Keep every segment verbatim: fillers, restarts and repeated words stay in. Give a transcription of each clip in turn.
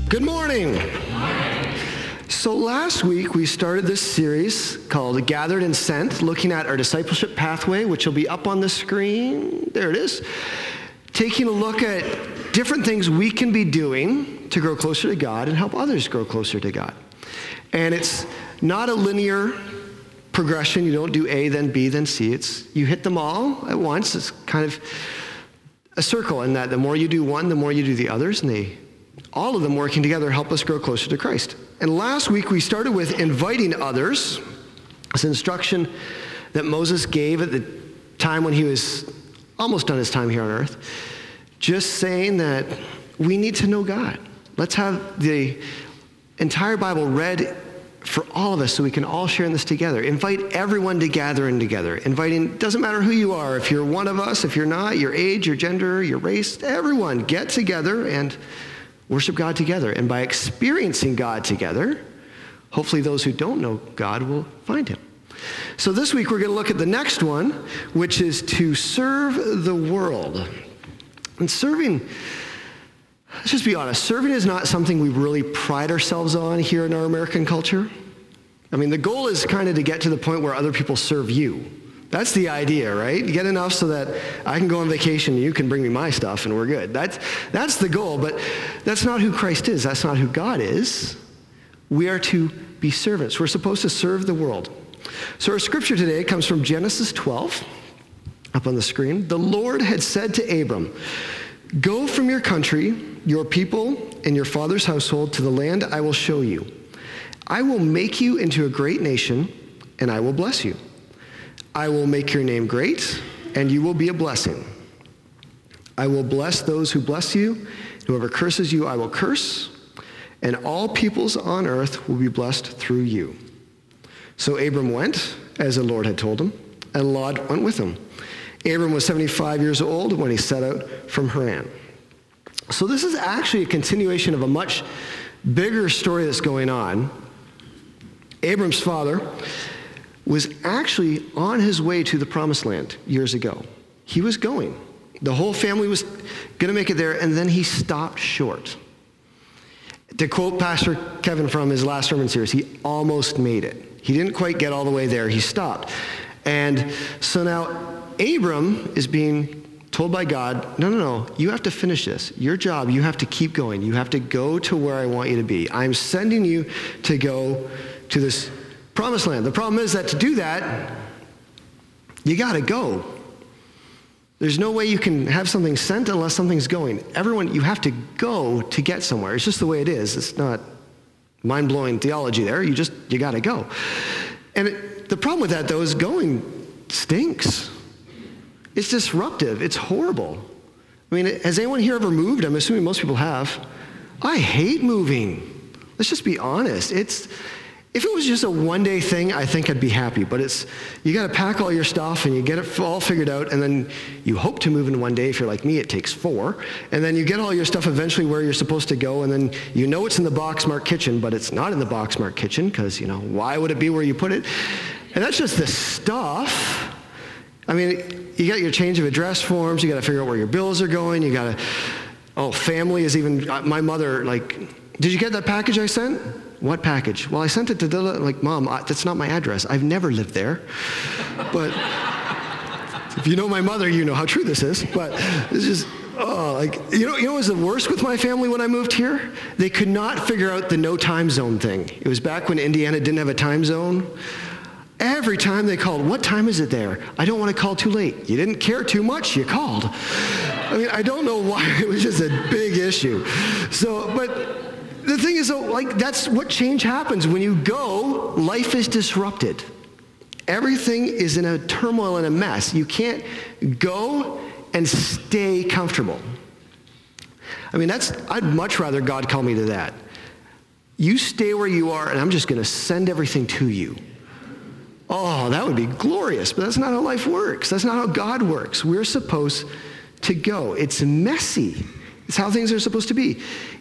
Good morning. So last week we started this series called Gathered and Sent, looking at our discipleship pathway, which will be up on the screen. There it is. Taking a look at different things we can be doing to grow closer to God and help others grow closer to God. And it's not a linear progression. You don't do A, then B, then C. It's you hit them all at once. It's kind of a circle in that the more you do one, the more you do the others, and they all of them working together help us grow closer to Christ. And last week we started with inviting others. It's an instruction that Moses gave at the time when he was almost done his time here on earth. Just saying that we need to know God. Let's have the entire Bible read for all of us so we can all share in this together. Invite everyone to gather in together. Inviting, doesn't matter who you are, if you're one of us, if you're not, your age, your gender, your race, everyone get together and worship God together. And by experiencing God together, hopefully those who don't know God will find him. So this week we're going to look at the next one, which is to serve the world. And serving, let's just be honest, serving is not something we really pride ourselves on here in our American culture. I mean, the goal is kind of to get to the point where other people serve you. That's the idea, right? You get enough so that I can go on vacation and you can bring me my stuff and we're good. That's, that's the goal, but that's not who Christ is. That's not who God is. We are to be servants. We're supposed to serve the world. So our scripture today comes from Genesis twelve, up on the screen. The Lord had said to Abram, "Go from your country, your people, and your father's household to the land I will show you. I will make you into a great nation, and I will bless you. I will make your name great, and you will be a blessing. I will bless those who bless you. Whoever curses you, I will curse, and all peoples on earth will be blessed through you." So Abram went, as the Lord had told him, and Lot went with him. Abram was seventy-five years old when he set out from Haran. So this is actually a continuation of a much bigger story that's going on. Abram's father was actually on his way to the promised land years ago. He was going. The whole family was going to make it there, and then he stopped short. To quote Pastor Kevin from his last sermon series, he almost made it. He didn't quite get all the way there. He stopped. And so now Abram is being told by God, no, no, no, you have to finish this. Your job, you have to keep going. You have to go to where I want you to be. I'm sending you to go to this promised land. The problem is that to do that, you got to go. There's no way you can have something sent unless something's going. Everyone, you have to go to get somewhere. It's just the way it is. It's not mind-blowing theology there. You just, you got to go. And it, the problem with that, though, is going stinks. It's disruptive. It's horrible. I mean, has anyone here ever moved? I'm assuming most people have. I hate moving. Let's just be honest. It's... If it was just a one-day thing, I think I'd be happy. But it's, you got to pack all your stuff and you get it all figured out, and then you hope to move in one day. If you're like me, it takes four. And then you get all your stuff eventually where you're supposed to go, and then you know it's in the box marked kitchen, but it's not in the box marked kitchen because, you know, why would it be where you put it? And that's just the stuff. I mean, you got your change of address forms. You got to figure out where your bills are going. You got to, oh, family is even, my mother, like, did you get that package I sent? What package? Well, I sent it to the, like, Mom, I, that's not my address. I've never lived there. But if you know my mother, you know how true this is. But it's just, oh, like, you know, you know what was the worst with my family when I moved here? They could not figure out the no time zone thing. It was back when Indiana didn't have a time zone. Every time they called, what time is it there? I don't want to call too late. You didn't care too much, you called. I mean, I don't know why. It was just a big issue. So, but the thing is, though, like, that's what change happens. When you go, life is disrupted. Everything is in a turmoil and a mess. You can't go and stay comfortable. I mean, that's, I'd much rather God call me to that. You stay where you are, and I'm just going to send everything to you. Oh, that would be glorious, but that's not how life works. That's not how God works. We're supposed to go. It's messy. It's how things are supposed to be.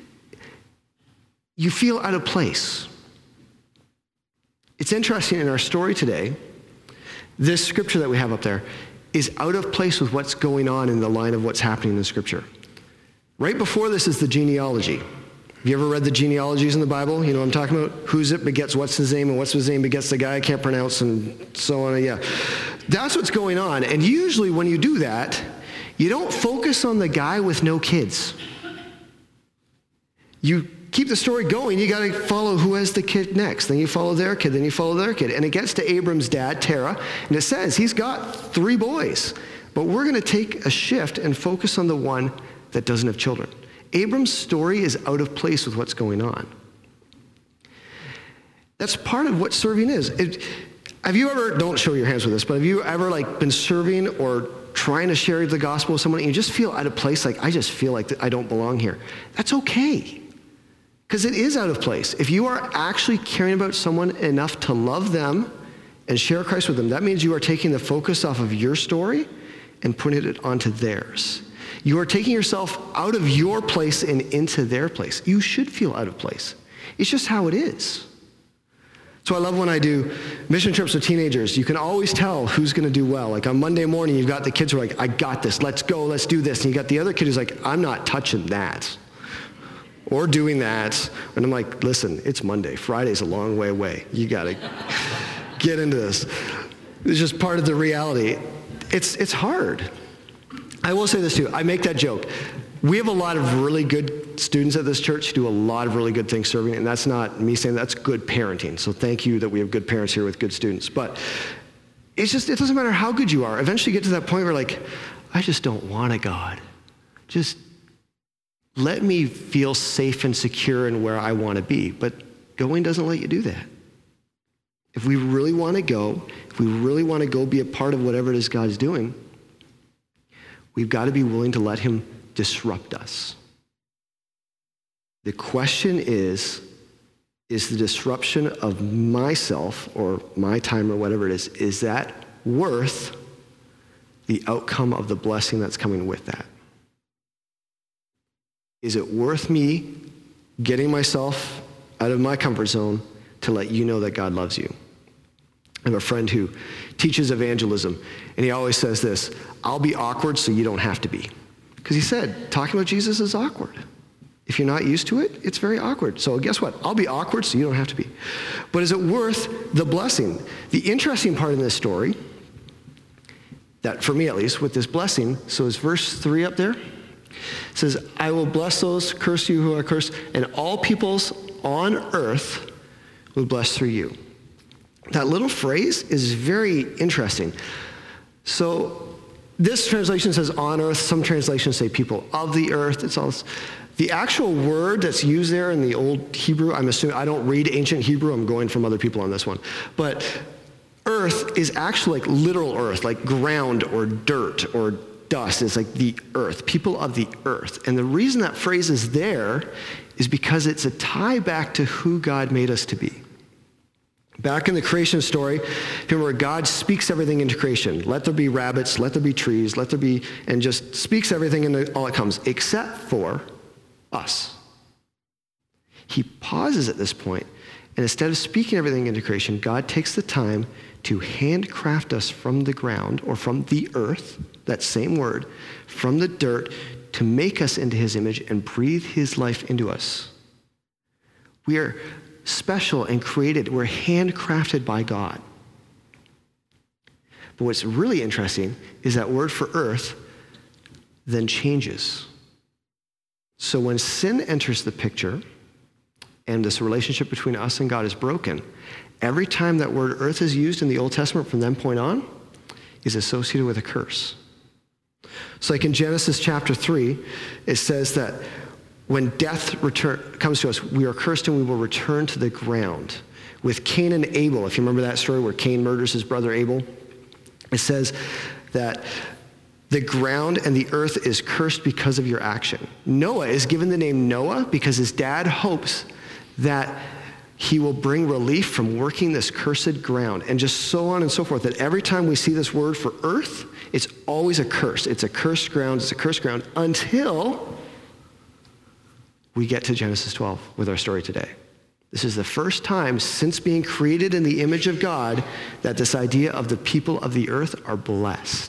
You feel out of place. It's interesting in our story today, this scripture that we have up there is out of place with what's going on in the line of what's happening in the scripture. Right before this is the genealogy. Have you ever read the genealogies in the Bible? You know what I'm talking about? Who's it begets what's his name, and what's his name begets the guy I can't pronounce, and so on. Yeah. That's what's going on. And usually when you do that, you don't focus on the guy with no kids. You keep the story going. You got to follow who has the kid next. Then you follow their kid. Then you follow their kid. And it gets to Abram's dad, Terah, and it says he's got three boys. But we're going to take a shift and focus on the one that doesn't have children. Abram's story is out of place with what's going on. That's part of what serving is. It, have you ever, don't show your hands with this, but have you ever like been serving or trying to share the gospel with someone and you just feel out of place, like I just feel like I don't belong here? That's okay, because it is out of place. If you are actually caring about someone enough to love them and share Christ with them, that means you are taking the focus off of your story and putting it onto theirs. You are taking yourself out of your place and into their place. You should feel out of place. It's just how it is. So I love when I do mission trips with teenagers. You can always tell who's going to do well. Like on Monday morning, you've got the kids who are like, I got this, let's go, let's do this. And you got the other kid who's like, I'm not touching that or doing that. And I'm like, listen, it's Monday. Friday's a long way away. You got to get into this. It's just part of the reality. It's it's hard. I will say this too. I make that joke. We have a lot of really good students at this church who do a lot of really good things serving, and that's not me saying that's good parenting. So thank you that we have good parents here with good students. But it's just, it doesn't matter how good you are. Eventually you get to that point where like, I just don't want a God. Just let me feel safe and secure in where I want to be. But going doesn't let you do that. If we really want to go, if we really want to go be a part of whatever it is God's doing, we've got to be willing to let him disrupt us. The question is, is the disruption of myself or my time or whatever it is, is that worth the outcome of the blessing that's coming with that? Is it worth me getting myself out of my comfort zone to let you know that God loves you? I have a friend who teaches evangelism, and he always says this, I'll be awkward so you don't have to be. Because he said, talking about Jesus is awkward. If you're not used to it, it's very awkward. So guess what? I'll be awkward so you don't have to be. But is it worth the blessing? The interesting part in this story, that for me at least, with this blessing, so is verse three up there? It says, I will bless those, curse you who are cursed, and all peoples on earth will bless through you. That little phrase is very interesting. So this translation says on earth. Some translations say people of the earth. It's all the actual word that's used there in the old Hebrew. I'm assuming, I don't read ancient Hebrew. I'm going from other people on this one. But earth is actually like literal earth, like ground or dirt or dust. It's like the earth, people of the earth. And the reason that phrase is there is because it's a tie back to who God made us to be. Back in the creation story, remember God speaks everything into creation. Let there be rabbits, let there be trees, let there be, and just speaks everything into all that comes, except for us. He pauses at this point, and instead of speaking everything into creation, God takes the time to handcraft us from the ground, or from the earth, that same word, from the dirt, to make us into his image and breathe his life into us. We are special and created. We're handcrafted by God. But what's really interesting is that word for earth then changes. So when sin enters the picture and this relationship between us and God is broken, every time that word earth is used in the Old Testament from that point on is associated with a curse. So like in Genesis chapter three, it says that when death return, comes to us, we are cursed and we will return to the ground. With Cain and Abel, if you remember that story where Cain murders his brother Abel, it says that the ground and the earth is cursed because of your action. Noah is given the name Noah because his dad hopes that he will bring relief from working this cursed ground, and just so on and so forth, that every time we see this word for earth, it's always a curse. It's a cursed ground, it's a cursed ground, until we get to Genesis twelve with our story today. This is the first time since being created in the image of God that this idea of the people of the earth are blessed.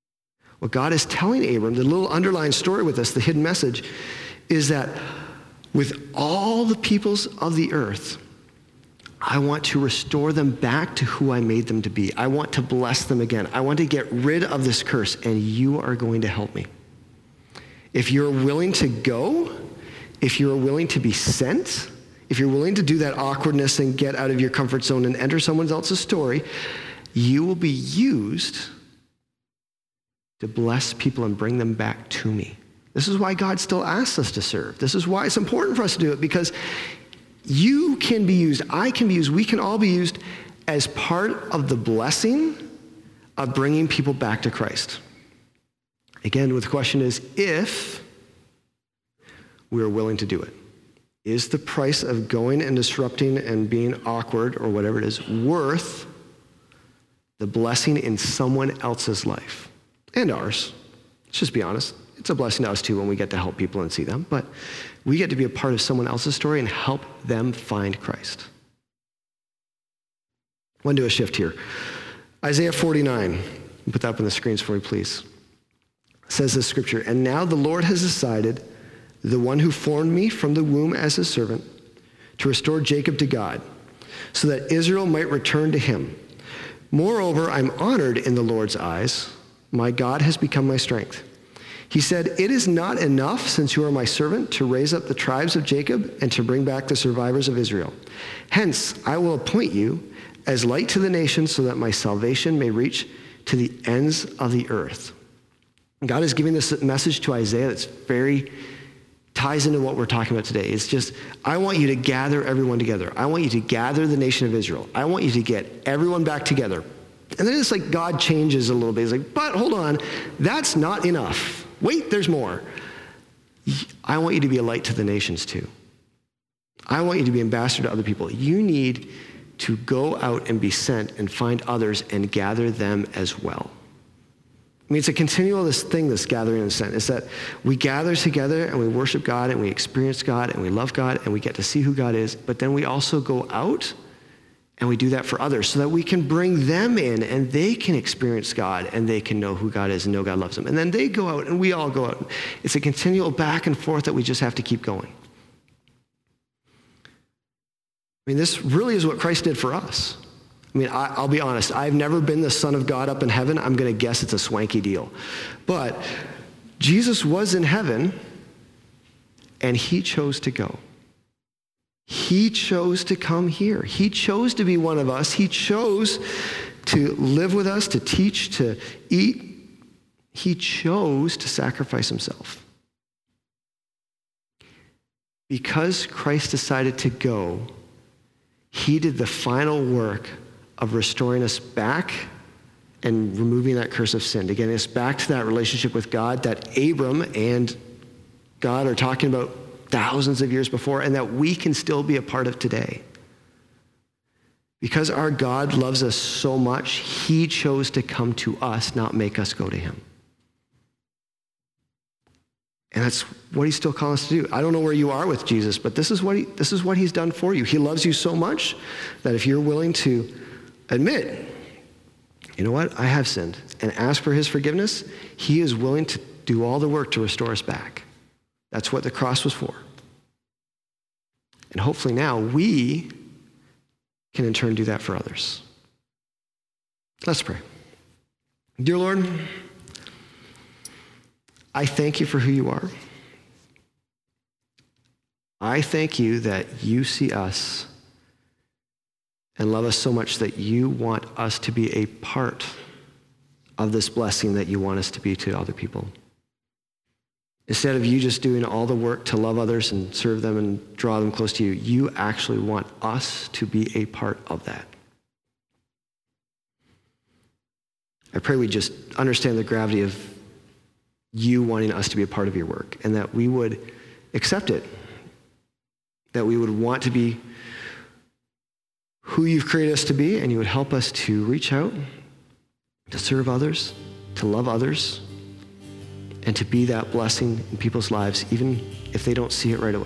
What God is telling Abram, the little underlying story with us, the hidden message, is that with all the peoples of the earth, I want to restore them back to who I made them to be. I want to bless them again. I want to get rid of this curse, and you are going to help me. If you're willing to go, if you're willing to be sent, if you're willing to do that awkwardness and get out of your comfort zone and enter someone else's story, you will be used to bless people and bring them back to me. This is why God still asks us to serve. This is why it's important for us to do it, because you can be used, I can be used, we can all be used as part of the blessing of bringing people back to Christ. Again, the question is if we are willing to do it. Is the price of going and disrupting and being awkward or whatever it is worth the blessing in someone else's life and ours? Let's just be honest. It's a blessing to us too when we get to help people and see them, but we get to be a part of someone else's story and help them find Christ. I want to do a shift here. Isaiah forty-nine, put that up on the screens for me, please. It says this scripture, "And now the Lord has decided, the one who formed me from the womb as his servant, to restore Jacob to God, so that Israel might return to him. Moreover, I'm honored in the Lord's eyes. My God has become my strength. He said, it is not enough, since you are my servant, to raise up the tribes of Jacob and to bring back the survivors of Israel. Hence, I will appoint you as light to the nations, so that my salvation may reach to the ends of the earth." God is giving this message to Isaiah that's very ties into what we're talking about today. It's just, I want you to gather everyone together. I want you to gather the nation of Israel. I want you to get everyone back together. And then it's like God changes a little bit. He's like, but hold on, that's not enough. Wait, there's more. I want you to be a light to the nations too. I want you to be ambassador to other people. You need to go out and be sent and find others and gather them as well. I mean, it's a continual this thing, this gathering and sent. It's that we gather together and we worship God and we experience God and we love God and we get to see who God is, but then we also go out and we do that for others so that we can bring them in and they can experience God and they can know who God is and know God loves them. And then they go out and we all go out. It's a continual back and forth that we just have to keep going. I mean, this really is what Christ did for us. I mean, I, I'll be honest, I've never been the Son of God up in heaven. I'm going to guess it's a swanky deal. But Jesus was in heaven and he chose to go. He chose to come here. He chose to be one of us. He chose to live with us, to teach, to eat. He chose to sacrifice himself. Because Christ decided to go, he did the final work of restoring us back and removing that curse of sin, to getting us back to that relationship with God that Abram and God are talking about thousands of years before, and that we can still be a part of today. Because our God loves us so much, he chose to come to us, not make us go to him. And that's what he's still calling us to do. I don't know where you are with Jesus, but this is what he, this is what he's done for you. He loves you so much that if you're willing to admit, you know what, I have sinned, and ask for his forgiveness, he is willing to do all the work to restore us back. That's what the cross was for. And hopefully now we can in turn do that for others. Let's pray. Dear Lord, I thank you for who you are. I thank you that you see us and love us so much that you want us to be a part of this blessing that you want us to be to other people. Instead of you just doing all the work to love others and serve them and draw them close to you, you actually want us to be a part of that. I pray we just understand the gravity of you wanting us to be a part of your work, and that we would accept it, that we would want to be who you've created us to be, and you would help us to reach out, to serve others, to love others, and to be that blessing in people's lives, even if they don't see it right away.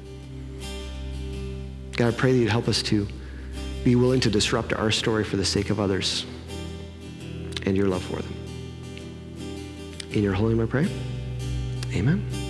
God, I pray that you'd help us to be willing to disrupt our story for the sake of others and your love for them. In your holy name I pray, amen.